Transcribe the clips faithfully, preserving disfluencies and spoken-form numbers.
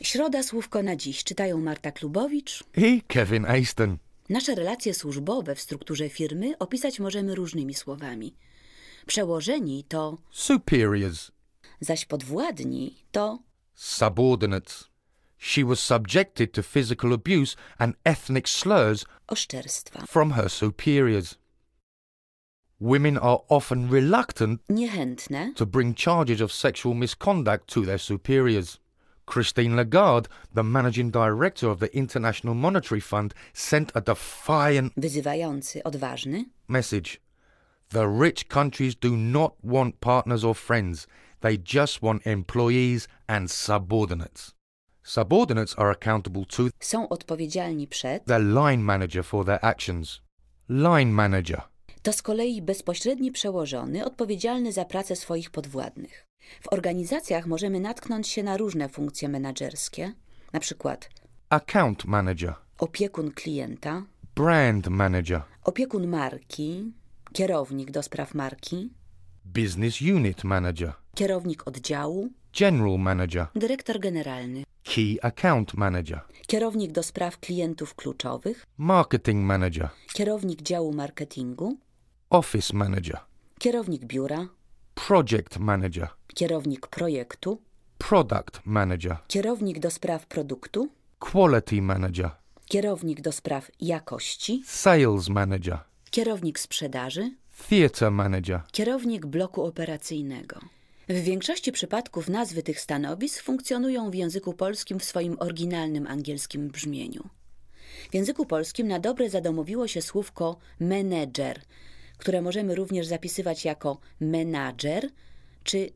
Środa słówko na dziś czytają Marta Klubowicz i Kevin Aston. Nasze relacje służbowe w strukturze firmy opisać możemy różnymi słowami. Przełożeni to Superiors. Zaś podwładni to Subordinates. She was subjected to physical abuse and ethnic slurs oszczerstwa. from her superiors. Women are often reluctant Niechętne to bring charges of sexual misconduct to their superiors. Christine Lagarde, the managing director of the International Monetary Fund, sent a defiant wyzywający, odważny message. The rich countries do not want partners or friends. They just want employees and subordinates. Subordinates are accountable to są odpowiedzialni przed their line manager for their actions. Line manager. to z kolei bezpośredni przełożony odpowiedzialny za pracę swoich podwładnych. W organizacjach możemy natknąć się na różne funkcje menedżerskie, na przykład Account manager. opiekun klienta, Brand manager. opiekun marki, kierownik do spraw marki, Business unit manager. kierownik oddziału, General manager. dyrektor generalny, Key account manager. kierownik do spraw klientów kluczowych, Marketing manager. kierownik działu marketingu, Office manager. kierownik biura, Project manager. kierownik projektu, Product manager. kierownik do spraw produktu, Quality manager. kierownik do spraw jakości, Sales manager. kierownik sprzedaży, Theatre manager. kierownik bloku operacyjnego. W większości przypadków nazwy tych stanowisk funkcjonują w języku polskim w swoim oryginalnym angielskim brzmieniu. W języku polskim na dobre zadomowiło się słówko menedżer, które możemy również zapisywać jako menadżer czy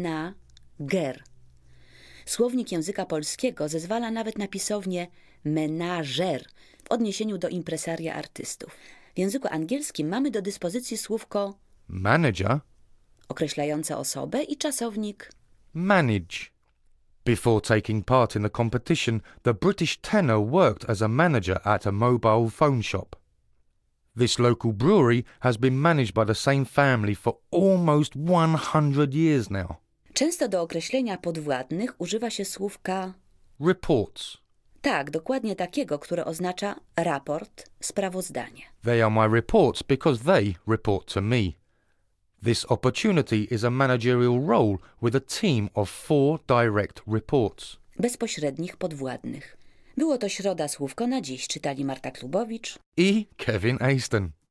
menager. Słownik języka polskiego zezwala nawet na pisownię menażer w odniesieniu do impresaria artystów. W języku angielskim mamy do dyspozycji słówko Manager. określające osobę i czasownik. Manage. Before taking part in the competition, the British tenor worked as a manager at a mobile phone shop. This local brewery has been managed by the same family for almost one hundred years now. Często do określenia podwładnych używa się słówka Reports. tak, dokładnie takiego, które oznacza raport, sprawozdanie. They are my reports because they report to me. This opportunity is a managerial role with a team of four direct reports. Bezpośrednich podwładnych. Było to Środa słówko na dziś, czytali Marta Klubowicz i Kevin Aston.